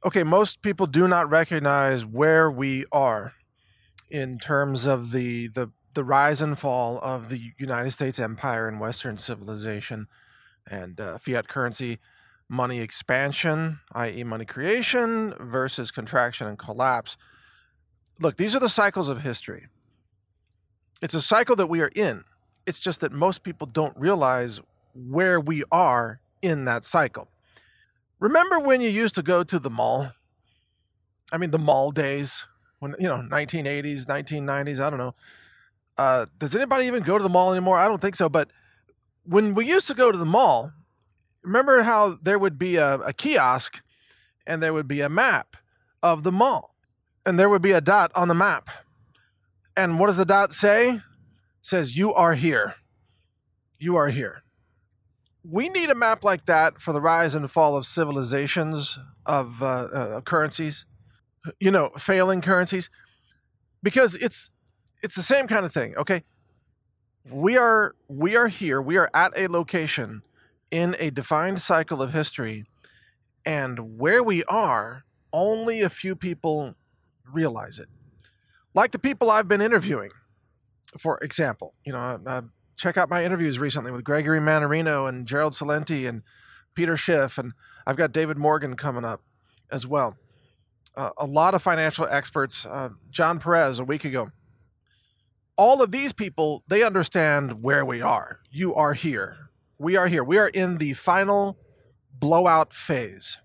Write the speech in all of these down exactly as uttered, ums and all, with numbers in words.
Okay, most people do not recognize where we are in terms of the the the rise and fall of the United States empire and Western civilization and uh, fiat currency money expansion, i e, money creation versus contraction and collapse. Look, these are the cycles of history. It's a cycle that we are in. It's just that most people don't realize where we are in that cycle. Remember when you used to go to the mall? I mean, the mall days, when, you know, nineteen eighties, nineteen nineties, I don't know. Uh, does anybody even go to the mall anymore? I don't think so. But when we used to go to the mall, remember how there would be a, a kiosk and there would be a map of the mall and there would be a dot on the map. And what does the dot say? It says, you are here. You are here. We need a map like that for the rise and fall of civilizations, of uh, uh, currencies, you know, failing currencies, because it's it's the same kind of thing. Okay, we are we are here. We are at a location in a defined cycle of history, and where we are, only a few people realize it. Like the people I've been interviewing, for example. You know, uh, check out my interviews recently with Gregory Mannarino and Gerald Celente and Peter Schiff, and I've got David Morgan coming up as well. Uh, a lot of financial experts, uh, John Perez a week ago. All of these people, they understand where we are. You are here. We are here. We are in the final blowout phase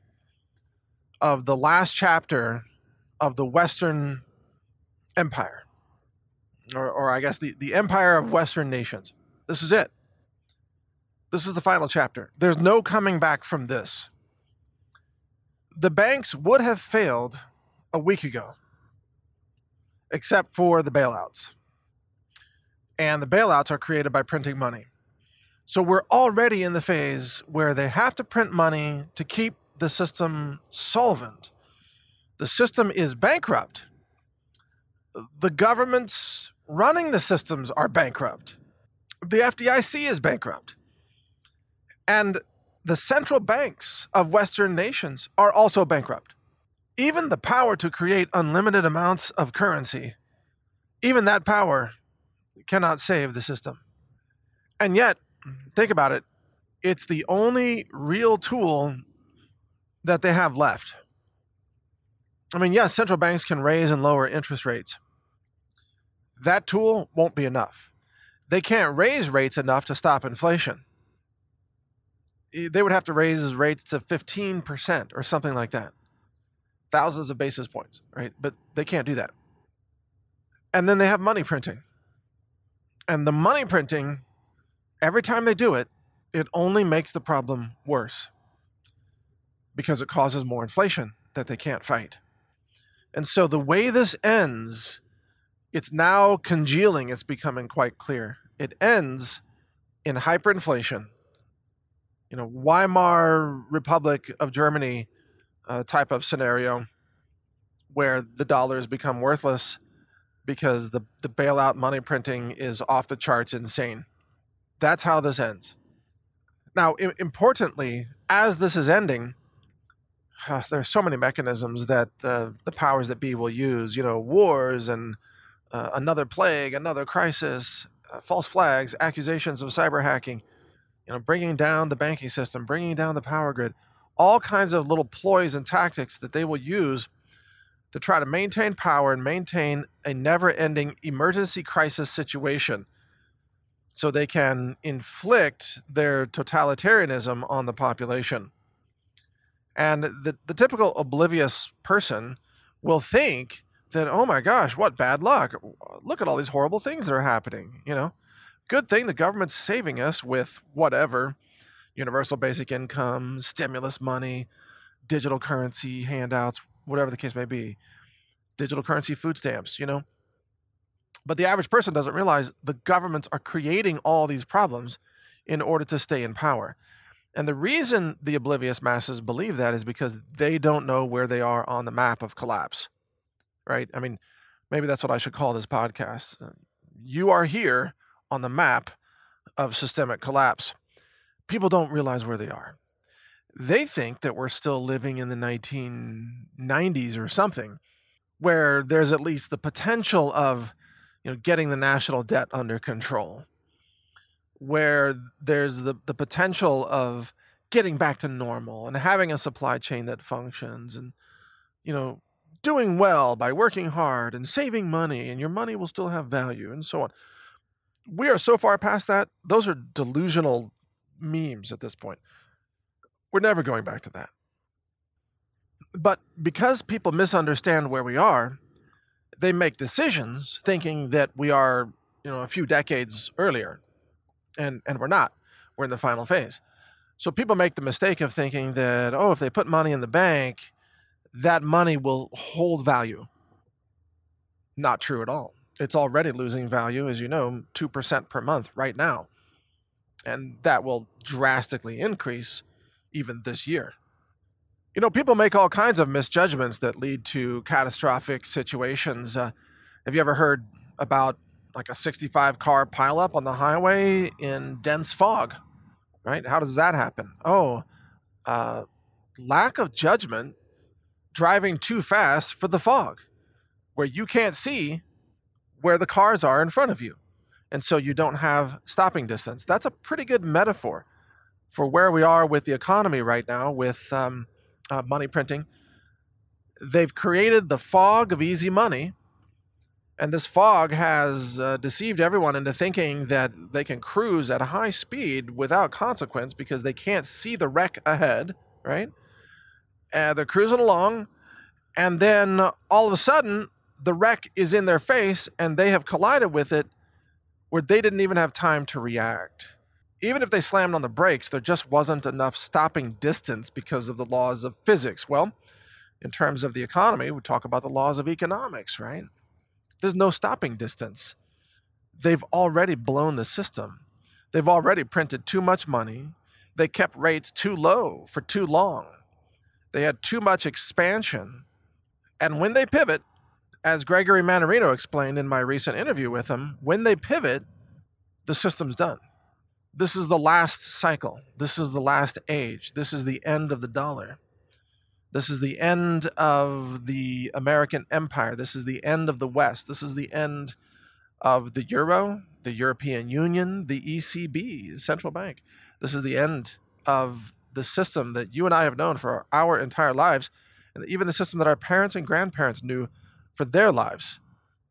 of the last chapter of the Western Empire, or, or I guess the, the empire of Western nations. This is it. This is the final chapter. There's no coming back from this. The banks would have failed a week ago, except for the bailouts. And the bailouts are created by printing money. So we're already in the phase where they have to print money to keep the system solvent. The system is bankrupt. The governments running the systems are bankrupt. The F D I C is bankrupt. And the central banks of Western nations are also bankrupt. Even the power to create unlimited amounts of currency, even that power cannot save the system. And yet, think about it, it's the only real tool that they have left. I mean, yes, central banks can raise and lower interest rates. That tool won't be enough. They can't raise rates enough to stop inflation. They would have to raise rates to fifteen percent or something like that. Thousands of basis points, right? But they can't do that. And then they have money printing. And the money printing, every time they do it, it only makes the problem worse because it causes more inflation that they can't fight. And so the way this ends, it's now congealing. It's becoming quite clear. It ends in hyperinflation. You know, Weimar Republic of Germany uh, type of scenario where the dollar has become worthless because the, the bailout money printing is off the charts insane. That's how this ends. Now, I- importantly, as this is ending, uh, there are so many mechanisms that uh, the powers that be will use, you know, wars and uh, another plague, another crisis, uh, false flags, accusations of cyber hacking, you know, bringing down the banking system, bringing down the power grid, all kinds of little ploys and tactics that they will use to try to maintain power and maintain a never-ending emergency crisis situation so they can inflict their totalitarianism on the population. And the, the typical oblivious person will think that, oh my gosh, what bad luck. Look at all these horrible things that are happening, you know. Good thing the government's saving us with whatever, universal basic income, stimulus money, digital currency handouts, whatever the case may be, digital currency food stamps, you know. But the average person doesn't realize the governments are creating all these problems in order to stay in power. And the reason the oblivious masses believe that is because they don't know where they are on the map of collapse, right? I mean, maybe that's what I should call this podcast. You are here on the map of systemic collapse. People don't realize where they are. They think that we're still living in the nineteen nineties or something, where there's at least the potential of, you know, getting the national debt under control, where there's the, the potential of getting back to normal and having a supply chain that functions and, you know, doing well by working hard and saving money, and your money will still have value and so on. We are so far past that. Those are delusional memes at this point. We're never going back to that. But because people misunderstand where we are, they make decisions thinking that we are, you know, a few decades earlier. And, and we're not. We're in the final phase. So people make the mistake of thinking that, oh, if they put money in the bank, that money will hold value. Not true at all. It's already losing value, as you know, two percent per month right now. And that will drastically increase even this year. You know, people make all kinds of misjudgments that lead to catastrophic situations. Uh, have you ever heard about like a sixty-five car pileup on the highway in dense fog? Right? How does that happen? Oh, uh, lack of judgment, driving too fast for the fog, where you can't see where the cars are in front of you. And so you don't have stopping distance. That's a pretty good metaphor for where we are with the economy right now with um, uh, money printing. They've created the fog of easy money, and this fog has uh, deceived everyone into thinking that they can cruise at a high speed without consequence because they can't see the wreck ahead, right? And they're cruising along, and then all of a sudden, the wreck is in their face, and they have collided with it where they didn't even have time to react. Even if they slammed on the brakes, there just wasn't enough stopping distance because of the laws of physics. Well, in terms of the economy, we talk about the laws of economics, right? There's no stopping distance. They've already blown the system. They've already printed too much money. They kept rates too low for too long. They had too much expansion. And when they pivot, as Gregory Mannarino explained in my recent interview with him, when they pivot, the system's done. This is the last cycle. This is the last age. This is the end of the dollar. This is the end of the American empire. This is the end of the West. This is the end of the euro, the European Union, the E C B, the central bank. This is the end of the system that you and I have known for our entire lives, and even the system that our parents and grandparents knew for their lives.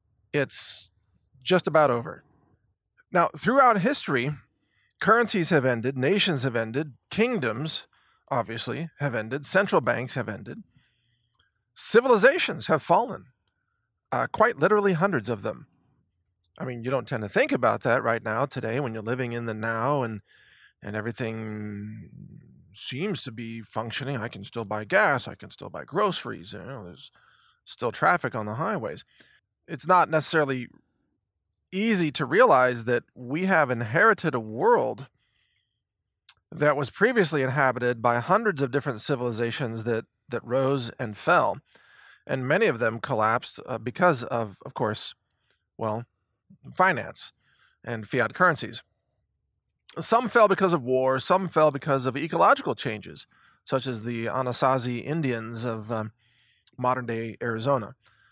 It's just about over. Now, throughout history, currencies have ended, nations have ended, kingdoms, obviously, have ended, central banks have ended, civilizations have fallen, uh, quite literally hundreds of them. I mean, you don't tend to think about that right now, today, when you're living in the now and and everything seems to be functioning. I can still buy gas, I can still buy groceries, you know, there's still traffic on the highways. It's not necessarily easy to realize that we have inherited a world that was previously inhabited by hundreds of different civilizations that, that rose and fell. And many of them collapsed uh, because of, of course, well, finance and fiat currencies. Some fell because of war, some fell because of ecological changes, such as the Anasazi Indians of um, modern-day Arizona.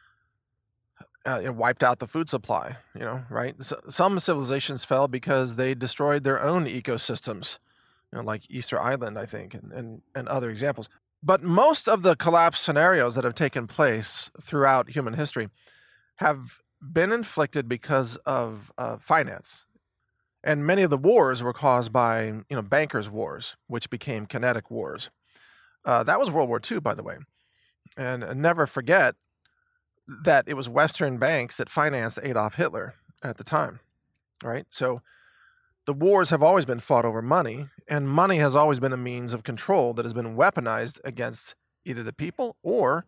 Uh, it wiped out the food supply, you know, right? So, some civilizations fell because they destroyed their own ecosystems, you know, like Easter Island, I think, and, and, and other examples. But most of the collapse scenarios that have taken place throughout human history have been inflicted because of uh, finance. And many of the wars were caused by, you know, bankers' wars, which became kinetic wars. Uh, that was World War Two, by the way. And uh, never forget that it was Western banks that financed Adolf Hitler at the time, right? So the wars have always been fought over money, and money has always been a means of control that has been weaponized against either the people or,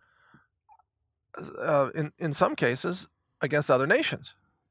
uh, in, in some cases, against other nations.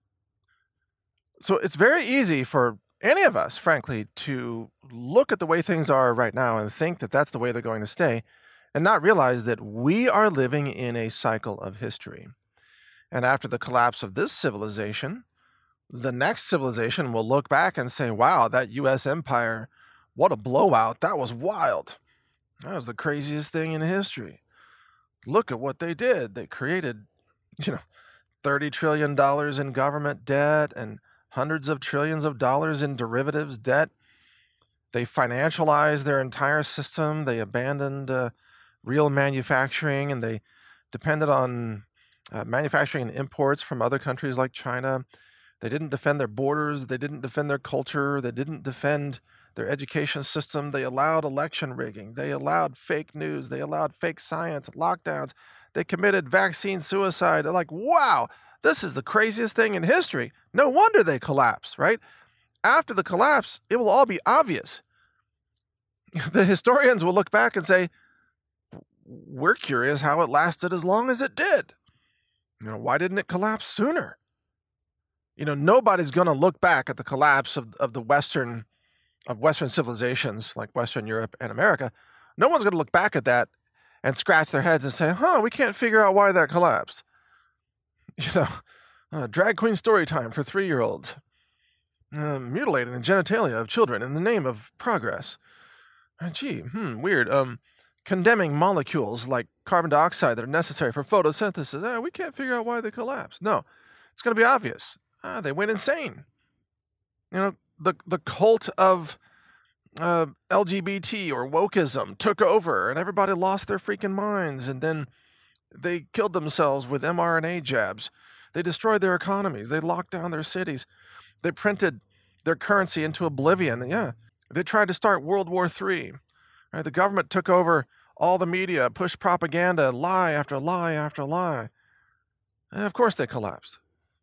So it's very easy for any of us, frankly, to look at the way things are right now and think that that's the way they're going to stay, and not realize that we are living in a cycle of history. And after the collapse of this civilization, the next civilization will look back and say, wow, that U S empire, what a blowout. That was wild. That was the craziest thing in history. Look at what they did. They created, you know, thirty trillion dollars in government debt and hundreds of trillions of dollars in derivatives debt. They financialized their entire system. They abandoned uh, real manufacturing, and they depended on uh, manufacturing and imports from other countries like China. They didn't defend their borders. They didn't defend their culture. They didn't defend their education system. They allowed election rigging. They allowed fake news. They allowed fake science, lockdowns. They committed vaccine suicide. They're like, wow, this is the craziest thing in history. No wonder they collapsed, right? After the collapse, it will all be obvious. The historians will look back and say, we're curious how it lasted as long as it did. You know, why didn't it collapse sooner? You know, nobody's going to look back at the collapse of, of the Western of Western civilizations like Western Europe and America. No one's going to look back at that and scratch their heads and say, huh, we can't figure out why that collapsed. You know, uh, drag queen story time for three-year-olds. Uh, mutilating the genitalia of children in the name of progress. Uh, gee, hmm, weird. Um, condemning molecules like carbon dioxide that are necessary for photosynthesis. Uh, we can't figure out why they collapsed. No, it's going to be obvious. Uh, they went insane. You know, the the cult of uh, L G B T or wokeism took over, and everybody lost their freaking minds, and then they killed themselves with M R N A jabs. They destroyed their economies. They locked down their cities. They printed their currency into oblivion. Yeah, they tried to start World War Three. Right? The government took over all the media, pushed propaganda, lie after lie after lie. And of course they collapsed.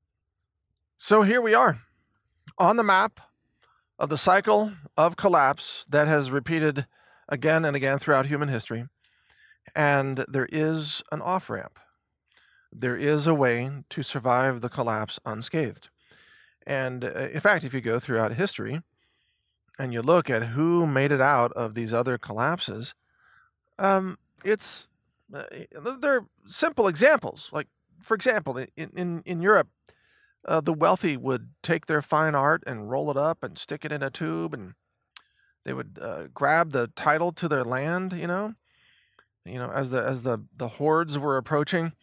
So here we are, on the map of the cycle of collapse that has repeated again and again throughout human history. And there is an off-ramp. There is a way to survive the collapse unscathed. And uh, in fact, if you go throughout history and you look at who made it out of these other collapses, um, it's uh, they're simple examples. Like, for example, in, in, in Europe, uh, the wealthy would take their fine art and roll it up and stick it in a tube, and they would uh, grab the title to their land, you know, you know, as the as the, the hordes were approaching,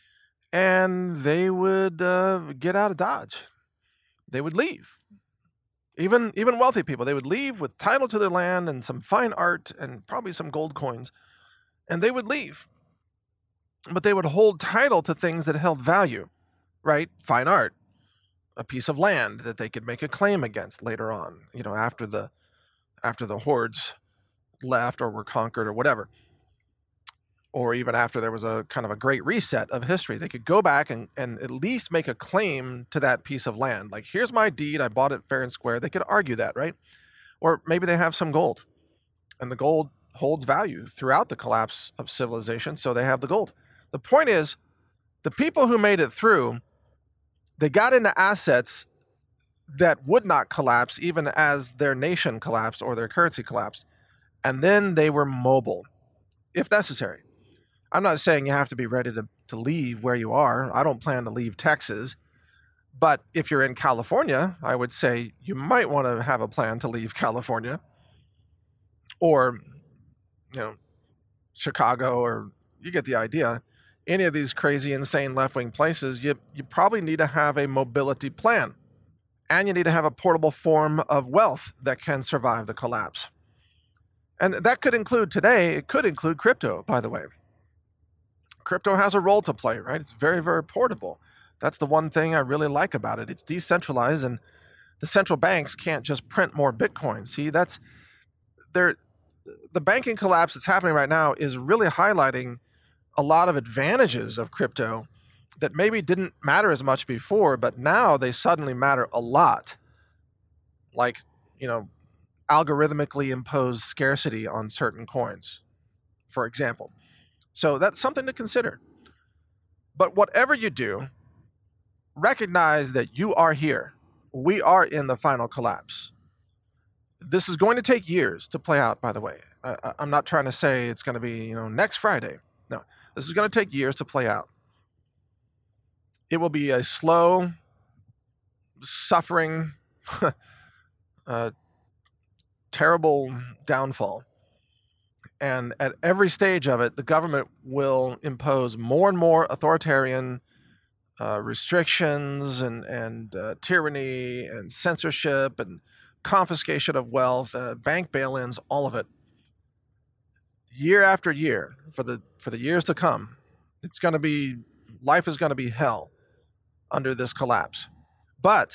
and they would uh, get out of Dodge. They would leave. Even even wealthy people, they would leave with title to their land and some fine art and probably some gold coins, and they would leave. But they would hold title to things that held value, right? Fine art, a piece of land that they could make a claim against later on, you know, after the after the hordes left or were conquered or whatever. Or even after there was a kind of a great reset of history, they could go back and, and at least make a claim to that piece of land. Like, here's my deed, I bought it fair and square. They could argue that, right? Or maybe they have some gold, and the gold holds value throughout the collapse of civilization, so they have the gold. The point is, the people who made it through, they got into assets that would not collapse even as their nation collapsed or their currency collapsed. And then they were mobile, if necessary. I'm not saying you have to be ready to, to leave where you are. I don't plan to leave Texas. But if you're in California, I would say you might want to have a plan to leave California. Or, you know, Chicago, or you get the idea. Any of these crazy, insane left-wing places, you, you probably need to have a mobility plan. And you need to have a portable form of wealth that can survive the collapse. And that could include today, it could include crypto, by the way. Crypto has a role to play, right? It's very, very portable. That's the one thing I really like about it. It's decentralized, and the central banks can't just print more Bitcoin. See, that's there. The banking collapse that's happening right now is really highlighting a lot of advantages of crypto that maybe didn't matter as much before, but now they suddenly matter a lot. Like, you know, algorithmically imposed scarcity on certain coins, for example. So that's something to consider. But whatever you do, recognize that you are here. We are in the final collapse. This is going to take years to play out, by the way. I, I'm not trying to say it's going to be, you know, next Friday. No, this is going to take years to play out. It will be a slow, suffering, uh, terrible downfall. And at every stage of it, the government will impose more and more authoritarian uh, restrictions and, and uh, tyranny and censorship and confiscation of wealth, uh, bank bail-ins, all of it. Year after year, for the for the years to come, it's going to be, life is going to be hell under this collapse. But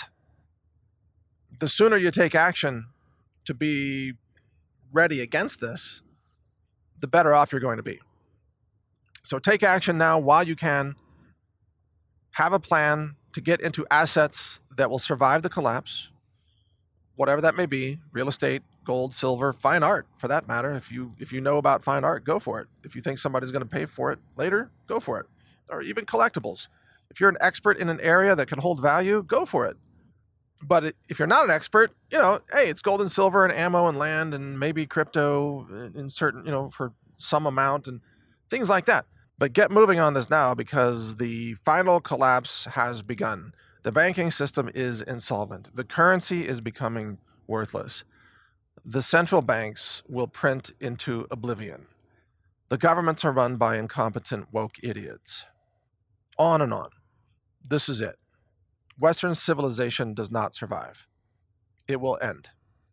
the sooner you take action to be ready against this, the better off you're going to be. So take action now while you can. Have a plan to get into assets that will survive the collapse, whatever that may be: real estate, gold, silver, fine art, for that matter. If you if you know about fine art, go for it. If you think somebody's going to pay for it later, go for it. Or even collectibles. If you're an expert in an area that can hold value, go for it. But if you're not an expert, you know, hey, it's gold and silver and ammo and land and maybe crypto in certain, you know, for some amount and things like that. But get moving on this now, because the final collapse has begun. The banking system is insolvent. The currency is becoming worthless. The central banks will print into oblivion. The governments are run by incompetent, woke idiots. On and on. This is it. Western civilization does not survive. It will end.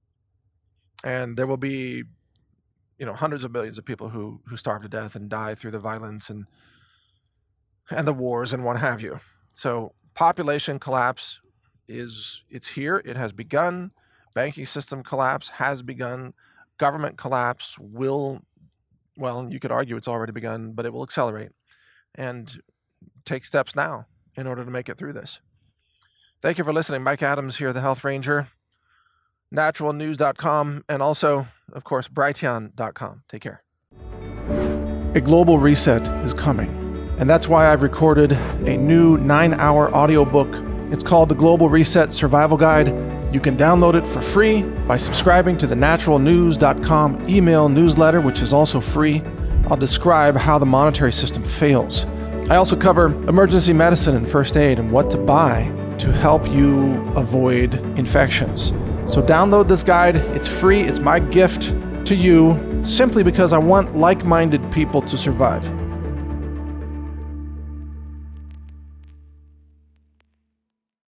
And there will be, you know, hundreds of millions of people who who starve to death and die through the violence and and the wars and what have you. So population collapse is, it's here. It has begun. Banking system collapse has begun. Government collapse will, well, you could argue it's already begun, but it will accelerate. And take steps now in order to make it through this. Thank you for listening. Mike Adams here, the Health Ranger, natural news dot com, and also, of course, Brighteon dot com. Take care. A global reset is coming, and that's why I've recorded a new nine-hour audiobook. It's called The Global Reset Survival Guide. You can download it for free by subscribing to the natural news dot com email newsletter, which is also free. I'll describe how the monetary system fails. I also cover emergency medicine and first aid and what to buy to help you avoid infections. So download this guide. It's free. It's my gift to you simply because I want like-minded people to survive.